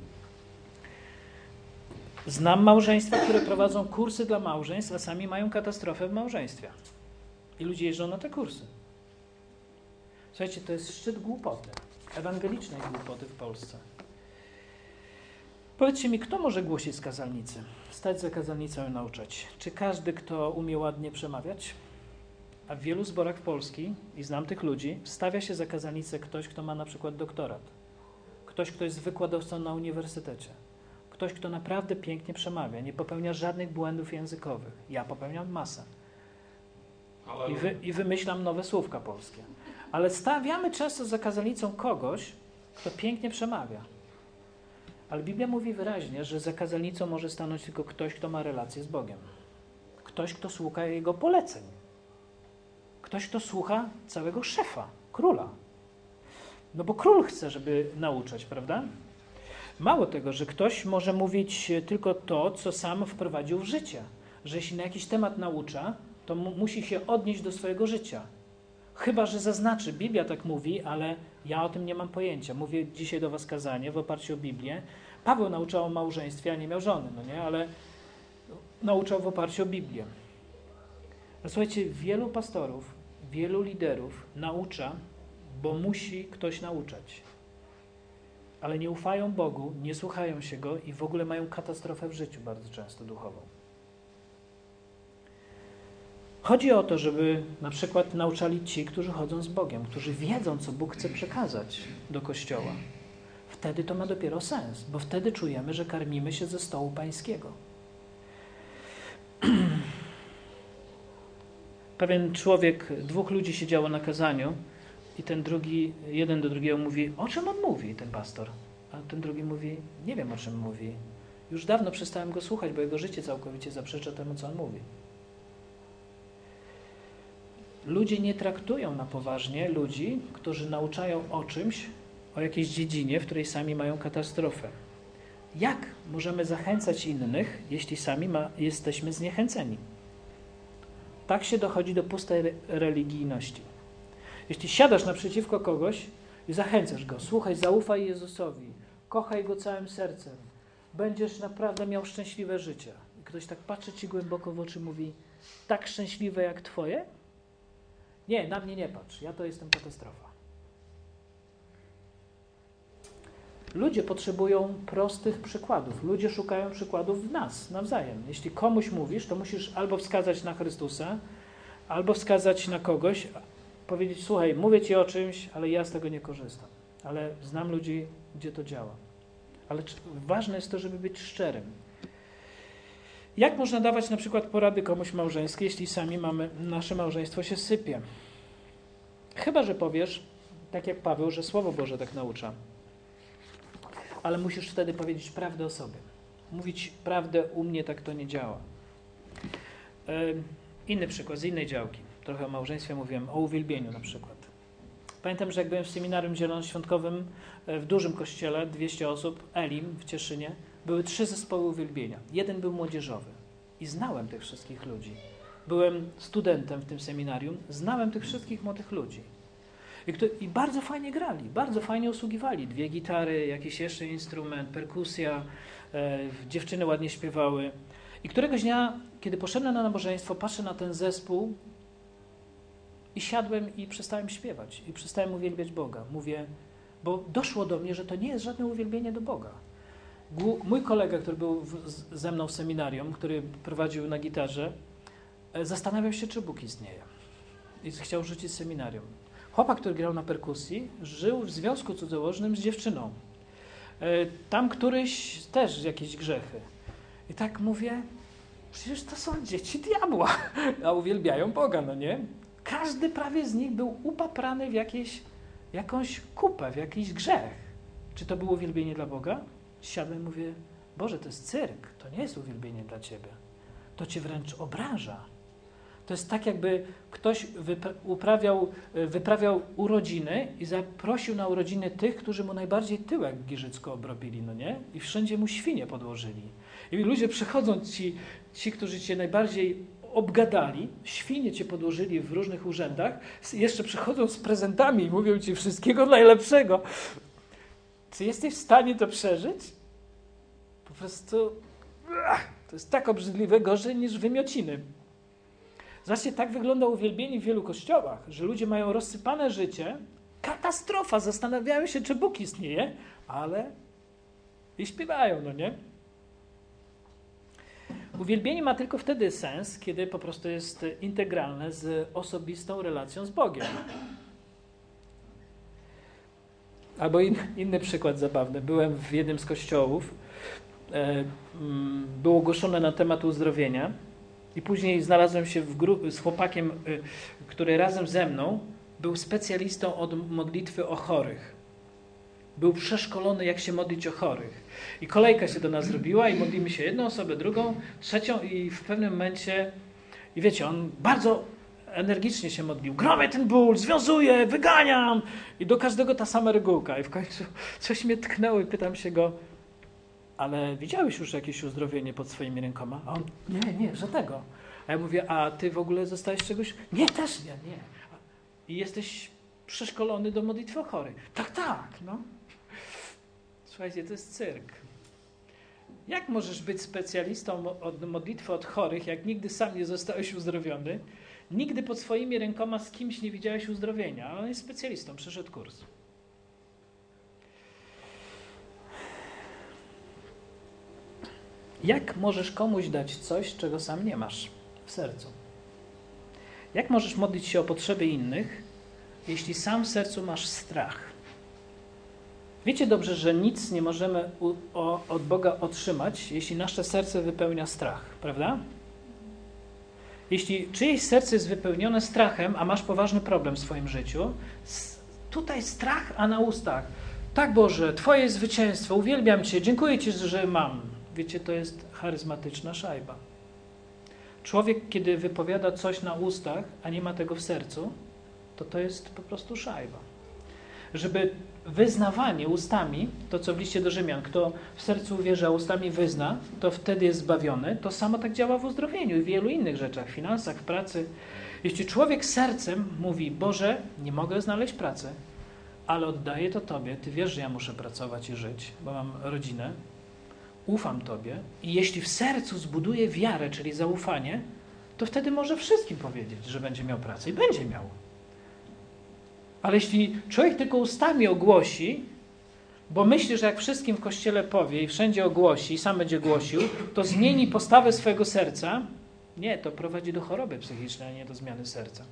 Znam małżeństwa, które prowadzą kursy dla małżeństw, a sami mają katastrofę w małżeństwie. I ludzie jeżdżą na te kursy. Słuchajcie, to jest szczyt głupoty, ewangelicznej głupoty w Polsce. Powiedzcie mi, kto może głosić z kazalnicy? Stać za kazalnicą i nauczać. Czy każdy, kto umie ładnie przemawiać? A w wielu zborach w Polski, i znam tych ludzi, stawia się za kazalnicę ktoś, kto ma na przykład doktorat. Ktoś, kto jest wykładowcą na uniwersytecie. Ktoś, kto naprawdę pięknie przemawia, nie popełnia żadnych błędów językowych. Ja popełniam masę. I, wy, I wymyślam nowe słówka polskie. Ale stawiamy często za kazalnicą kogoś, kto pięknie przemawia. Ale Biblia mówi wyraźnie, że za kazalnicą może stanąć tylko ktoś, kto ma relację z Bogiem. Ktoś, kto słucha Jego poleceń. Ktoś, kto słucha całego szefa, króla. No bo król chce, żeby nauczać, prawda? Mało tego, że ktoś może mówić tylko to, co sam wprowadził w życie. Że jeśli na jakiś temat naucza, to mu, musi się odnieść do swojego życia. Chyba że zaznaczy, Biblia tak mówi, ale ja o tym nie mam pojęcia. Mówię dzisiaj do was kazanie w oparciu o Biblię. Paweł nauczał o małżeństwie, a nie miał żony, no nie? Ale nauczał w oparciu o Biblię. A słuchajcie, wielu pastorów, wielu liderów naucza, bo musi ktoś nauczać. Ale nie ufają Bogu, nie słuchają się Go i w ogóle mają katastrofę w życiu bardzo często duchową. Chodzi o to, żeby na przykład nauczali ci, którzy chodzą z Bogiem, którzy wiedzą, co Bóg chce przekazać do Kościoła. Wtedy to ma dopiero sens, bo wtedy czujemy, że karmimy się ze stołu pańskiego. Pewien człowiek, dwóch ludzi siedziało na kazaniu i ten drugi, jeden do drugiego mówi, o czym on mówi, ten pastor? A ten drugi mówi, nie wiem, o czym mówi. Już dawno przestałem go słuchać, bo jego życie całkowicie zaprzecza temu, co on mówi. Ludzie nie traktują na poważnie ludzi, którzy nauczają o czymś, o jakiejś dziedzinie, w której sami mają katastrofę. Jak możemy zachęcać innych, jeśli sami ma, jesteśmy zniechęceni? Tak się dochodzi do pustej re- religijności. Jeśli siadasz naprzeciwko kogoś i zachęcasz go, słuchaj, zaufaj Jezusowi, kochaj Go całym sercem, będziesz naprawdę miał szczęśliwe życie. I ktoś tak patrzy ci głęboko w oczy i mówi, tak szczęśliwe jak twoje? Nie, na mnie nie patrz, ja to jestem katastrofa. Ludzie potrzebują prostych przykładów. Ludzie szukają przykładów w nas, nawzajem. Jeśli komuś mówisz, to musisz albo wskazać na Chrystusa, albo wskazać na kogoś, powiedzieć, słuchaj, mówię ci o czymś, ale ja z tego nie korzystam. Ale znam ludzi, gdzie to działa. Ale ważne jest to, żeby być szczerym. Jak można dawać na przykład porady komuś małżeńskie, jeśli sami mamy, nasze małżeństwo się sypie? Chyba że powiesz, tak jak Paweł, że Słowo Boże tak naucza. Ale musisz wtedy powiedzieć prawdę o sobie. Mówić prawdę, u mnie tak to nie działa. Yy, inny przykład, z innej działki. Trochę o małżeństwie mówiłem, o uwielbieniu na przykład. Pamiętam, że jak byłem w seminarium zielonoświątkowym w dużym kościele, dwieście osób, Elim w Cieszynie, były trzy zespoły uwielbienia. Jeden był młodzieżowy i znałem tych wszystkich ludzi. Byłem studentem w tym seminarium, znałem tych wszystkich młodych ludzi. I, kto, I bardzo fajnie grali, bardzo fajnie usługiwali. Dwie gitary, jakiś jeszcze instrument, perkusja, e, dziewczyny ładnie śpiewały. I któregoś dnia, kiedy poszedłem na nabożeństwo, patrzę na ten zespół i siadłem i przestałem śpiewać. I przestałem uwielbiać Boga. Mówię, bo doszło do mnie, że to nie jest żadne uwielbienie do Boga. Mój kolega, który był w, ze mną w seminarium, który prowadził na gitarze, zastanawiał się, czy Bóg istnieje. I chciał rzucić seminarium. Chłopak, który grał na perkusji, żył w związku cudzołożnym z dziewczyną. Tam któryś też jakieś grzechy. I tak mówię, przecież to są dzieci diabła, a uwielbiają Boga, no nie? Każdy prawie z nich był upaprany w jakieś, jakąś kupę, w jakiś grzech. Czy to było uwielbienie dla Boga? Siadłem i mówię, Boże, to jest cyrk, to nie jest uwielbienie dla Ciebie. To Cię wręcz obraża. To jest tak, jakby ktoś wypra- uprawiał, wyprawiał urodziny i zaprosił na urodziny tych, którzy mu najbardziej tyłek giżycko obrobili, no nie? I wszędzie mu świnie podłożyli. I ludzie przychodzą, ci, ci, którzy Cię najbardziej obgadali, świnie Cię podłożyli w różnych urzędach, jeszcze przychodzą z prezentami i mówią Ci wszystkiego najlepszego. Czy jesteś w stanie to przeżyć? Po prostu to jest tak obrzydliwe, gorzej niż wymiociny. Zobaczcie, tak wygląda uwielbienie w wielu kościołach, że ludzie mają rozsypane życie Katastrofa, zastanawiają się, czy Bóg istnieje, ale i śpiewają, no nie? Uwielbienie ma tylko wtedy sens, kiedy po prostu jest integralne z osobistą relacją z Bogiem. Albo in, inny przykład zabawny. Byłem w jednym z kościołów, e, m, było ogłoszone na temat uzdrowienia i później znalazłem się w grupie z chłopakiem, y, który razem ze mną był specjalistą od modlitwy o chorych. Był przeszkolony, jak się modlić o chorych. I kolejka się do nas zrobiła i modlimy się jedną osobę, drugą, trzecią i w pewnym momencie, i wiecie, on bardzo energicznie się modlił. Gromię ten ból, związuję, wyganiam. I do każdego ta sama regułka. I w końcu coś mnie tknęło i pytam się go, ale widziałeś już jakieś uzdrowienie pod swoimi rękoma? A on, nie, nie, żadnego. A ja mówię, a ty w ogóle zostałeś czegoś? Nie, też nie, nie. I jesteś przeszkolony do modlitwy o chorych. Tak, tak, no. Słuchajcie, to jest cyrk. Jak możesz być specjalistą od modlitwy od chorych, jak nigdy sam nie zostałeś uzdrowiony, nigdy pod swoimi rękoma z kimś nie widziałeś uzdrowienia, ale on jest specjalistą, przeszedł kurs. Jak możesz komuś dać coś, czego sam nie masz w sercu? Jak możesz modlić się o potrzeby innych, jeśli sam w sercu masz strach? Wiecie dobrze, że nic nie możemy u, o, od Boga otrzymać, jeśli nasze serce wypełnia strach, prawda? Jeśli czyjeś serce jest wypełnione strachem, a masz poważny problem w swoim życiu, tutaj strach, a na ustach. Tak, Boże, Twoje zwycięstwo, uwielbiam Cię, dziękuję Ci, że mam. Wiecie, to jest charyzmatyczna szajba. Człowiek, kiedy wypowiada coś na ustach, a nie ma tego w sercu, to to jest po prostu szajba. Żeby wyznawanie ustami, to co w liście do Rzymian, kto w sercu uwierzy, a ustami wyzna, to wtedy jest zbawiony. To samo tak działa w uzdrowieniu i w wielu innych rzeczach, w finansach, w pracy. Jeśli człowiek sercem mówi, Boże, nie mogę znaleźć pracy, ale oddaję to Tobie, Ty wiesz, że ja muszę pracować i żyć, bo mam rodzinę, ufam Tobie i jeśli w sercu zbuduje wiarę, czyli zaufanie, to wtedy może wszystkim powiedzieć, że będzie miał pracę i będzie miał. Ale jeśli człowiek tylko ustami ogłosi, bo myśli, że jak wszystkim w kościele powie i wszędzie ogłosi i sam będzie głosił, to zmieni postawę swojego serca. Nie, to prowadzi do choroby psychicznej, a nie do zmiany serca.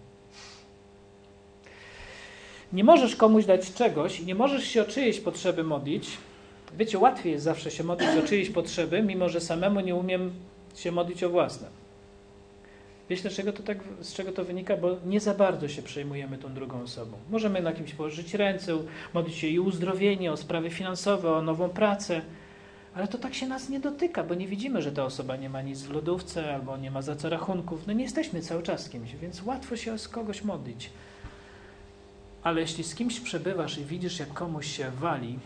Nie możesz komuś dać czegoś i nie możesz się o czyjeś potrzeby modlić. Wiecie, łatwiej jest zawsze się modlić o czyjeś potrzeby, mimo że samemu nie umiem się modlić o własne. Wiecie, dlaczego to tak, z czego to wynika? Bo nie za bardzo się przejmujemy tą drugą osobą. Możemy na kimś położyć ręce, modlić się i o uzdrowienie, o sprawy finansowe, o nową pracę, ale to tak się nas nie dotyka, bo nie widzimy, że ta osoba nie ma nic w lodówce albo nie ma za co rachunków. No nie jesteśmy cały czas z kimś, więc łatwo się z kogoś modlić. Ale jeśli z kimś przebywasz i widzisz, jak komuś się wali,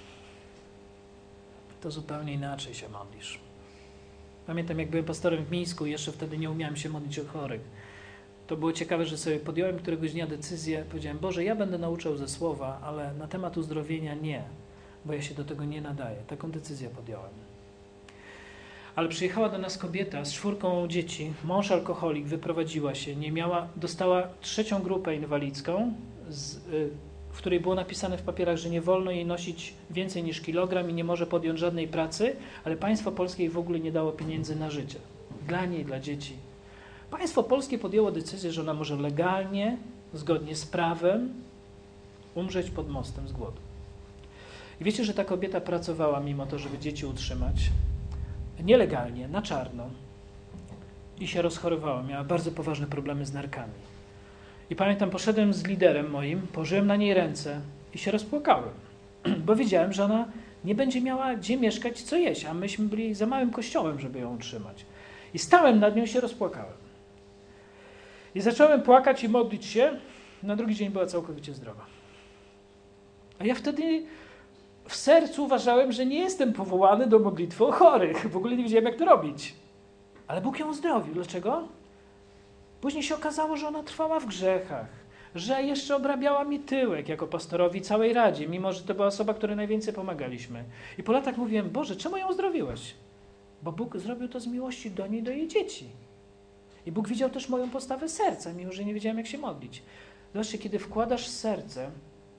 to zupełnie inaczej się modlisz. Pamiętam, jak byłem pastorem w Mińsku i jeszcze wtedy nie umiałem się modlić o chorych. To było ciekawe, że sobie podjąłem któregoś dnia decyzję, powiedziałem, Boże, ja będę nauczał ze słowa, ale na temat uzdrowienia nie, bo ja się do tego nie nadaję. Taką decyzję podjąłem. Ale przyjechała do nas kobieta z czwórką dzieci, mąż alkoholik, wyprowadziła się, nie miała, dostała trzecią grupę inwalidzką, z, y, w której było napisane w papierach, że nie wolno jej nosić więcej niż kilogram i nie może podjąć żadnej pracy, ale państwo polskie jej w ogóle nie dało pieniędzy na życie. Dla niej, dla dzieci. Państwo polskie podjęło decyzję, że ona może legalnie, zgodnie z prawem, umrzeć pod mostem z głodu. I wiecie, że ta kobieta pracowała mimo to, żeby dzieci utrzymać, nielegalnie, na czarno i się rozchorowała. Miała bardzo poważne problemy z nerkami. I pamiętam, poszedłem z liderem moim, położyłem na niej ręce i się rozpłakałem, bo wiedziałem, że ona nie będzie miała gdzie mieszkać, co jeść, a myśmy byli za małym kościołem, żeby ją utrzymać. I stałem nad nią i się rozpłakałem. I zacząłem płakać i modlić się. Na drugi dzień była całkowicie zdrowa. A ja wtedy w sercu uważałem, że nie jestem powołany do modlitwy o chorych. W ogóle nie wiedziałem, jak to robić. Ale Bóg ją uzdrowił. Dlaczego? Później się okazało, że ona trwała w grzechach, że jeszcze obrabiała mi tyłek jako pastorowi całej Radzie, mimo że to była osoba, której najwięcej pomagaliśmy. I po latach mówiłem, Boże, czemu ją uzdrowiłeś? Bo Bóg zrobił to z miłości do niej, do jej dzieci. I Bóg widział też moją postawę serca, mimo że nie wiedziałem, jak się modlić. Zobaczcie, kiedy wkładasz serce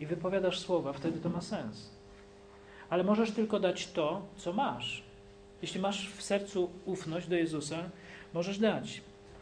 i wypowiadasz słowa, wtedy to ma sens. Ale możesz tylko dać to, co masz. Jeśli masz w sercu ufność do Jezusa, możesz dać.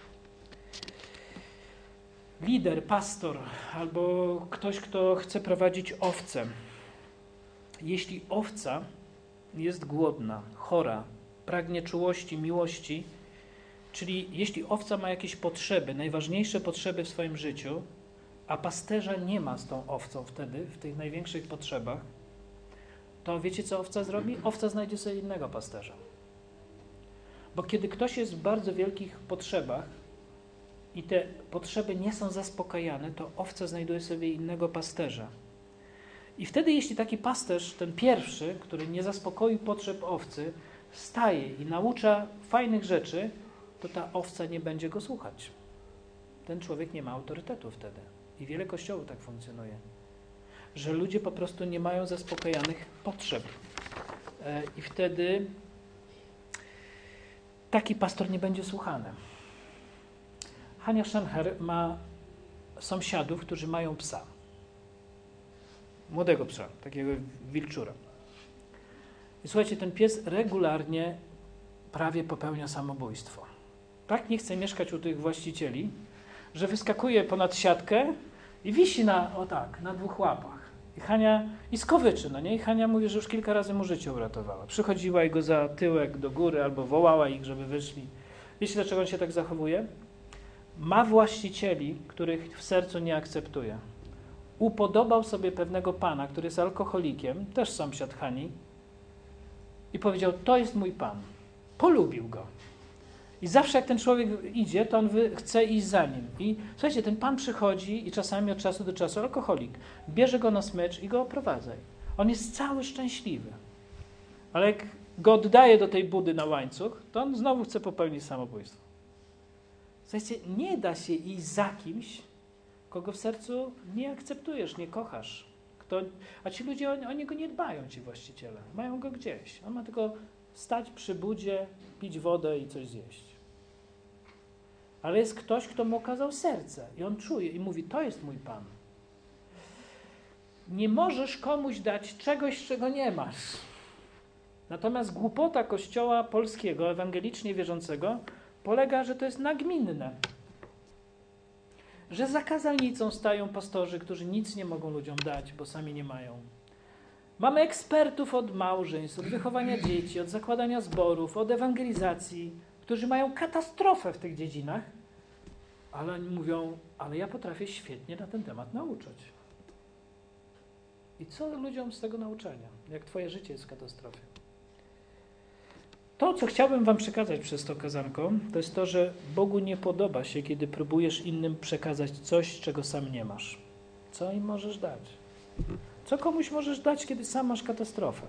Lider, pastor albo ktoś, kto chce prowadzić owce. Jeśli owca jest głodna, chora, pragnie czułości, miłości, czyli jeśli owca ma jakieś potrzeby, najważniejsze potrzeby w swoim życiu, a pasterza nie ma z tą owcą wtedy, w tych największych potrzebach, to wiecie, co owca zrobi? Owca znajdzie sobie innego pasterza. Bo kiedy ktoś jest w bardzo wielkich potrzebach i te potrzeby nie są zaspokajane, to owca znajduje sobie innego pasterza. I wtedy, jeśli taki pasterz, ten pierwszy, który nie zaspokoił potrzeb owcy, staje i naucza fajnych rzeczy, to ta owca nie będzie go słuchać. Ten człowiek nie ma autorytetu wtedy. I wiele kościołów tak funkcjonuje. Że ludzie po prostu nie mają zaspokajanych potrzeb. I wtedy taki pastor nie będzie słuchany. Hania Schenher ma sąsiadów, którzy mają psa. Młodego psa, takiego wilczura. I słuchajcie, ten pies regularnie prawie popełnia samobójstwo. Tak nie chce mieszkać u tych właścicieli, że wyskakuje ponad siatkę i wisi na, o tak, na dwóch łapach. I Hania, i skowyczy, no nie? I Hania mówi, że już kilka razy mu życie uratowała. Przychodziła i go za tyłek do góry albo wołała ich, żeby wyszli. Wiecie, dlaczego on się tak zachowuje? Ma właścicieli, których w sercu nie akceptuje. Upodobał sobie pewnego pana, który jest alkoholikiem, też sąsiad Hani, i powiedział, to jest mój pan. Polubił go. I zawsze jak ten człowiek idzie, to on chce iść za nim. I słuchajcie, ten pan przychodzi i czasami od czasu do czasu alkoholik. Bierze go na smycz i go oprowadza. On jest cały szczęśliwy. Ale jak go oddaje do tej budy na łańcuch, to on znowu chce popełnić samobójstwo. Słuchajcie, nie da się iść za kimś, kogo w sercu nie akceptujesz, nie kochasz. Kto, a ci ludzie, oni, oni go nie dbają, ci właściciele. Mają go gdzieś. On ma tylko stać przy budzie, pić wodę i coś zjeść. Ale jest ktoś, kto mu okazał serce i on czuje i mówi, to jest mój Pan. Nie możesz komuś dać czegoś, czego nie masz. Natomiast głupota Kościoła polskiego, ewangelicznie wierzącego, polega, że to jest nagminne. Że za kazalnicą stają pastorzy, którzy nic nie mogą ludziom dać, bo sami nie mają. Mamy ekspertów od małżeństw, od wychowania dzieci, od zakładania zborów, od ewangelizacji, którzy mają katastrofę w tych dziedzinach, ale oni mówią, ale ja potrafię świetnie na ten temat nauczać. I co ludziom z tego nauczania, jak twoje życie jest w katastrofie? To, co chciałbym wam przekazać przez to kazanko, to jest to, że Bogu nie podoba się, kiedy próbujesz innym przekazać coś, czego sam nie masz. Co im możesz dać? Co komuś możesz dać, kiedy sam masz katastrofę?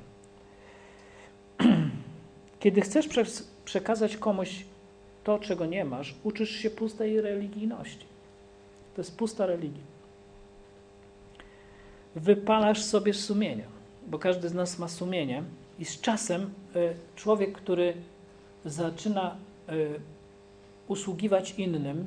Kiedy chcesz przekazać komuś to, czego nie masz, uczysz się pustej religijności. To jest pusta religia. Wypalasz sobie sumienia, bo każdy z nas ma sumienie i z czasem y, człowiek, który zaczyna y, usługiwać innym,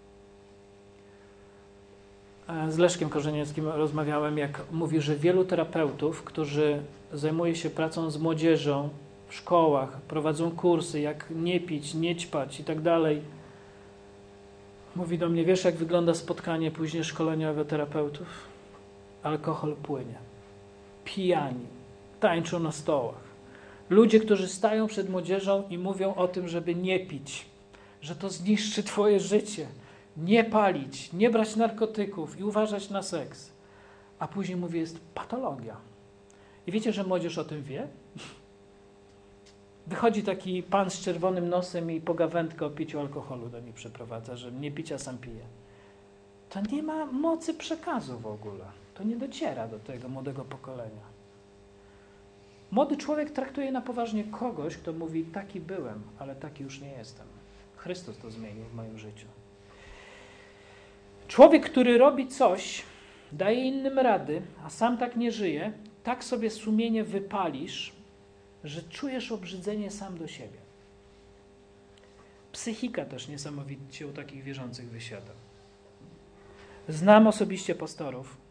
z Leszkiem Korzeniewskim rozmawiałem, jak mówi, że wielu terapeutów, którzy zajmują się pracą z młodzieżą w szkołach, prowadzą kursy, jak nie pić, nie ćpać i tak dalej. Mówi do mnie, wiesz, jak wygląda spotkanie później szkoleniowe terapeutów? Alkohol płynie. Pijani. Tańczą na stołach. Ludzie, którzy stają przed młodzieżą i mówią o tym, żeby nie pić, że to zniszczy twoje życie. Nie palić, nie brać narkotyków i uważać na seks. A później mówi, jest patologia. I wiecie, że młodzież o tym wie? Wychodzi taki pan z czerwonym nosem i pogawędkę o piciu alkoholu do nich przeprowadza, że nie picia sam pije. To nie ma mocy przekazu w ogóle. To nie dociera do tego młodego pokolenia. Młody człowiek traktuje na poważnie kogoś, kto mówi, taki byłem, ale taki już nie jestem. Chrystus to zmienił w moim życiu. Człowiek, który robi coś, daje innym rady, a sam tak nie żyje, tak sobie sumienie wypalisz, że czujesz obrzydzenie sam do siebie. Psychika też niesamowicie u takich wierzących wysiada. Znam osobiście pastorów,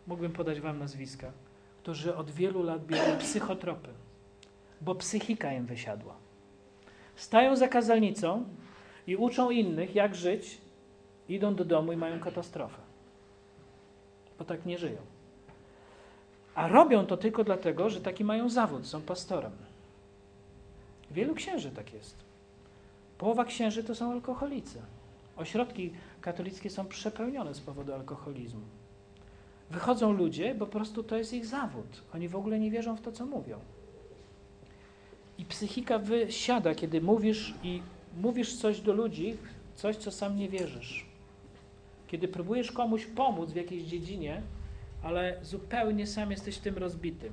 mógłbym podać wam nazwiska, którzy od wielu lat biorą psychotropy, bo psychika im wysiadła. Stają za kazalnicą i uczą innych, jak żyć, idą do domu i mają katastrofę. Bo tak nie żyją. A robią to tylko dlatego, że taki mają zawód, są pastorem. Wielu księży tak jest. Połowa księży to są alkoholicy. Ośrodki katolickie są przepełnione z powodu alkoholizmu. Wychodzą ludzie, bo po prostu to jest ich zawód. Oni w ogóle nie wierzą w to, co mówią. I psychika wysiada, kiedy mówisz i mówisz coś do ludzi, coś, co sam nie wierzysz. Kiedy próbujesz komuś pomóc w jakiejś dziedzinie, ale zupełnie sam jesteś tym rozbitym.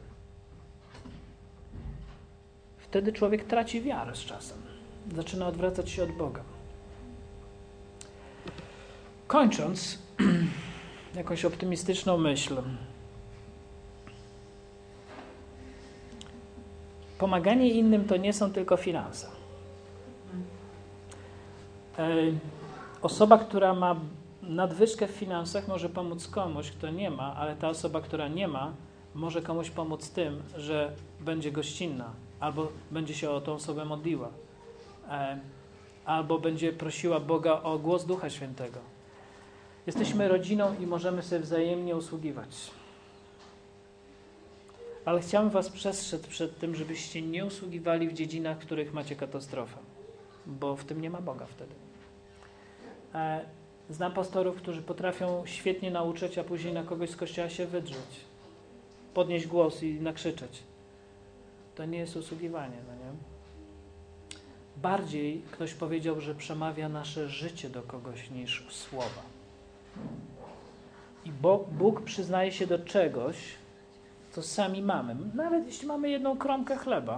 Wtedy człowiek traci wiarę z czasem. Zaczyna odwracać się od Boga. Kończąc, jakąś optymistyczną myśl. Pomaganie innym to nie są tylko finanse. Osoba, która ma nadwyżkę w finansach, może pomóc komuś, kto nie ma, ale ta osoba, która nie ma, może komuś pomóc tym, że będzie gościnna, albo będzie się o tą osobę modliła, albo będzie prosiła Boga o głos Ducha Świętego. Jesteśmy rodziną i możemy sobie wzajemnie usługiwać. Ale chciałem was przestrzec przed tym, żebyście nie usługiwali w dziedzinach, w których macie katastrofę, bo w tym nie ma Boga wtedy. Znam pastorów, którzy potrafią świetnie nauczać, a później na kogoś z kościoła się wydrzeć, podnieść głos i nakrzyczeć. To nie jest usługiwanie, no nie? Bardziej ktoś powiedział, że przemawia nasze życie do kogoś niż słowa. I Bo, Bóg przyznaje się do czegoś, co sami mamy. Nawet jeśli mamy jedną kromkę chleba,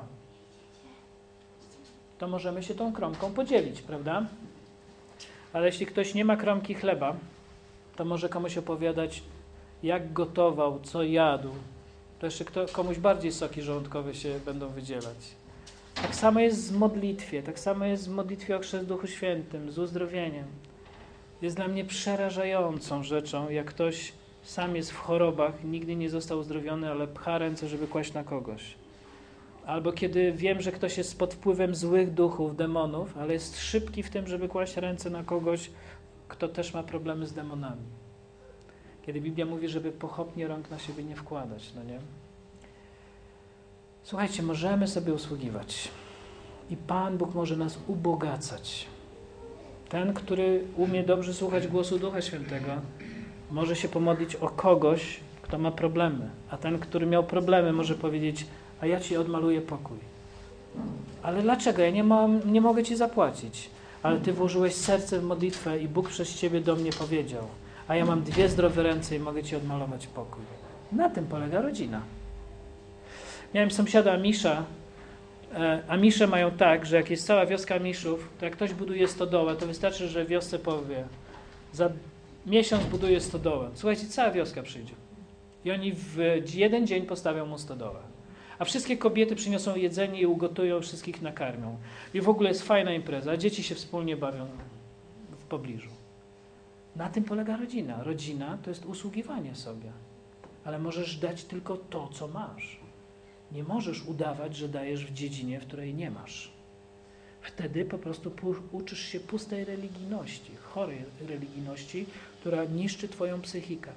to możemy się tą kromką podzielić, prawda? Ale jeśli ktoś nie ma kromki chleba, to może komuś opowiadać, jak gotował, co jadł. To jeszcze kto, komuś bardziej soki żołądkowe się będą wydzielać. Tak samo jest w modlitwie, tak samo jest w modlitwie o chrzest w Duchu Świętym, z uzdrowieniem. Jest dla mnie przerażającą rzeczą, jak ktoś sam jest w chorobach, nigdy nie został uzdrowiony, ale pcha ręce, żeby kłaść na kogoś. Albo kiedy wiem, że ktoś jest pod wpływem złych duchów, demonów, ale jest szybki w tym, żeby kłaść ręce na kogoś, kto też ma problemy z demonami. Kiedy Biblia mówi, żeby pochopnie rąk na siebie nie wkładać, no nie? Słuchajcie, możemy sobie usługiwać i Pan Bóg może nas ubogacać. Ten, który umie dobrze słuchać głosu Ducha Świętego, może się pomodlić o kogoś, kto ma problemy, a ten, który miał problemy, może powiedzieć, a ja ci odmaluję pokój. Ale dlaczego? Ja nie, mam, nie mogę ci zapłacić. Ale ty włożyłeś serce w modlitwę i Bóg przez ciebie do mnie powiedział, a ja mam dwie zdrowe ręce i mogę ci odmalować pokój. Na tym polega rodzina. Miałem sąsiada Amisza. Amisze mają tak, że jak jest cała wioska Amiszów, to jak ktoś buduje stodołę, to wystarczy, że wiosce powie, za miesiąc buduje stodołę. Słuchajcie, cała wioska przyjdzie. I oni w jeden dzień postawią mu stodołę. A wszystkie kobiety przyniosą jedzenie i ugotują, wszystkich nakarmią. I w ogóle jest fajna impreza. Dzieci się wspólnie bawią w pobliżu. Na tym polega rodzina. Rodzina to jest usługiwanie sobie. Ale możesz dać tylko to, co masz. Nie możesz udawać, że dajesz w dziedzinie, w której nie masz. Wtedy po prostu uczysz się pustej religijności, chorej religijności, która niszczy twoją psychikę.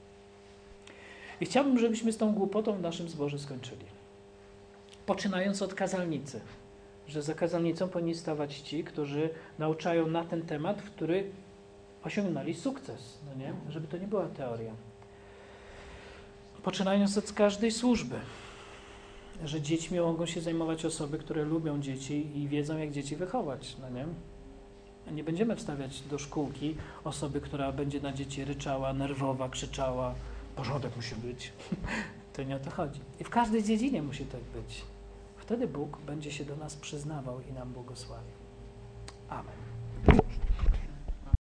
I chciałbym, żebyśmy z tą głupotą w naszym zborze skończyli. Poczynając od kazalnicy, że za kazalnicą powinni stawać ci, którzy nauczają na ten temat, w który osiągnęli sukces, no nie? Żeby to nie była teoria. Poczynając od każdej służby, że dziećmi mogą się zajmować osoby, które lubią dzieci i wiedzą, jak dzieci wychować, no nie? Nie będziemy wstawiać do szkółki osoby, która będzie na dzieci ryczała, nerwowa, krzyczała, porządek musi być. To nie o to chodzi. I w każdej dziedzinie musi tak być. Wtedy Bóg będzie się do nas przyznawał i nam błogosławił. Amen.